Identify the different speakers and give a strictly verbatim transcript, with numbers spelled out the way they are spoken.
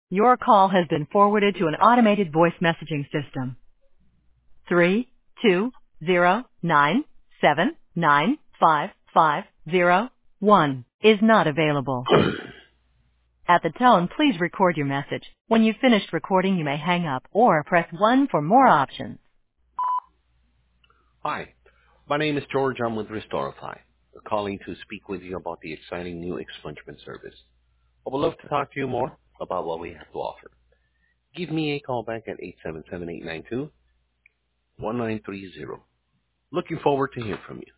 Speaker 1: Your call has been forwarded to an automated voice messaging system. Three two zero nine seven nine five five zero one is not available. At the tone, please record your message. When you've finished recording, you may hang up or press one for more options.
Speaker 2: Hi, my name is George. I'm with Restorify. We're calling to speak with you about the exciting new expungement service. I would love to talk to you more about what we have to offer. Give me a call back at eight seven seven, eight nine two, one nine three zero. Looking forward to hearing from you.